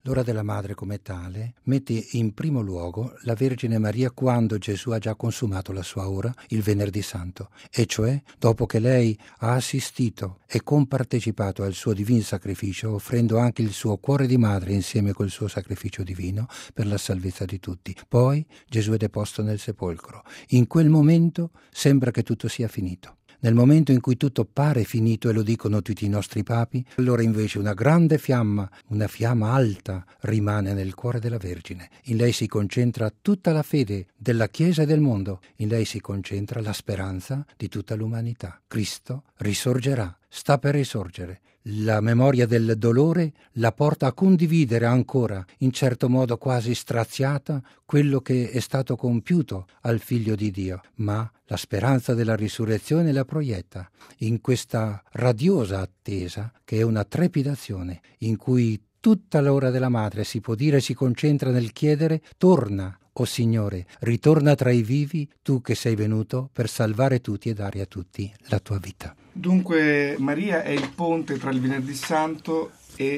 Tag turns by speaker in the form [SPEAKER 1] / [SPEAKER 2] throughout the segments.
[SPEAKER 1] L'ora della madre come tale mette in primo luogo la Vergine Maria quando Gesù ha già consumato la sua ora, il Venerdì Santo, e cioè dopo che lei ha assistito e compartecipato al suo divino sacrificio, offrendo anche il suo cuore di madre insieme col suo sacrificio divino per la salvezza di tutti. Poi Gesù è deposto nel sepolcro. In quel momento sembra che tutto sia finito. Nel momento in cui tutto pare finito, e lo dicono tutti i nostri papi, allora invece una grande fiamma, una fiamma alta, rimane nel cuore della Vergine. In lei si concentra tutta la fede della Chiesa e del mondo. In lei si concentra la speranza di tutta l'umanità. Cristo risorgerà, sta per risorgere. La memoria del dolore la porta a condividere ancora, in certo modo quasi straziata, quello che è stato compiuto al Figlio di Dio, ma la speranza della risurrezione la proietta in questa radiosa attesa che è una trepidazione in cui tutta l'ora della madre si può dire si concentra nel chiedere: torna, o Signore, ritorna tra i vivi, tu che sei venuto per salvare tutti e dare a tutti la tua vita.
[SPEAKER 2] Dunque Maria è il ponte tra il Venerdì Santo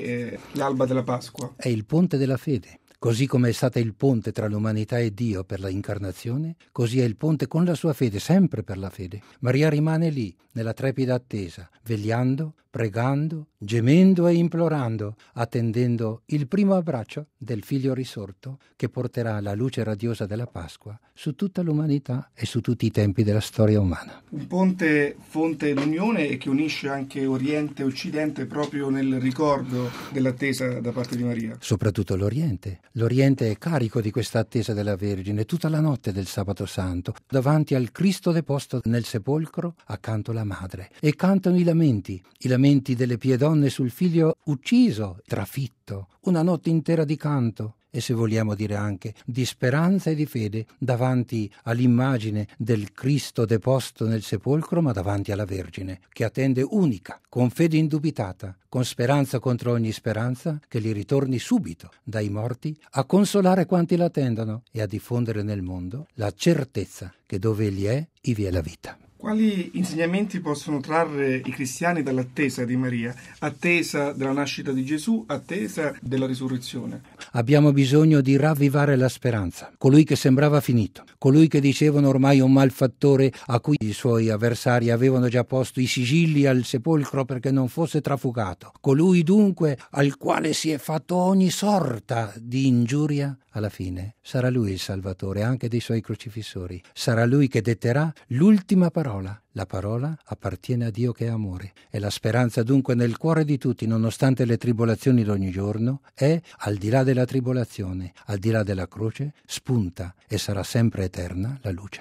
[SPEAKER 2] e l'alba della Pasqua.
[SPEAKER 1] È il ponte della fede. Così come è stata il ponte tra l'umanità e Dio per la incarnazione, così è il ponte con la sua fede, sempre per la fede. Maria rimane lì, nella trepida attesa, vegliando, pregando, gemendo e implorando, attendendo il primo abbraccio del Figlio risorto che porterà la luce radiosa della Pasqua su tutta l'umanità e su tutti i tempi della storia umana.
[SPEAKER 2] Un ponte fonte l'unione e che unisce anche Oriente e Occidente proprio nel ricordo dell'attesa da parte di Maria.
[SPEAKER 1] Soprattutto l'Oriente. L'Oriente è carico di questa attesa della Vergine tutta la notte del Sabato Santo, davanti al Cristo deposto nel sepolcro, accanto alla Madre, e cantano i lamenti delle pie donne sul figlio ucciso, trafitto, una notte intera di canto. E se vogliamo dire anche di speranza e di fede davanti all'immagine del Cristo deposto nel sepolcro, ma davanti alla Vergine, che attende unica, con fede indubitata, con speranza contro ogni speranza, che li ritorni subito dai morti a consolare quanti l'attendono e a diffondere nel mondo la certezza che dove Egli è, ivi è la vita.
[SPEAKER 2] Quali insegnamenti possono trarre i cristiani dall'attesa di Maria? Attesa della nascita di Gesù, attesa della risurrezione.
[SPEAKER 1] Abbiamo bisogno di ravvivare la speranza. Colui che sembrava finito, colui che dicevano ormai un malfattore a cui i suoi avversari avevano già posto i sigilli al sepolcro perché non fosse trafugato, colui dunque al quale si è fatto ogni sorta di ingiuria, alla fine sarà lui il Salvatore anche dei suoi crocifissori. Sarà lui che detterà l'ultima parola. La parola appartiene a Dio che è amore. E la speranza dunque nel cuore di tutti, nonostante le tribolazioni di ogni giorno, è, al di là della tribolazione, al di là della croce, spunta e sarà sempre eterna la luce.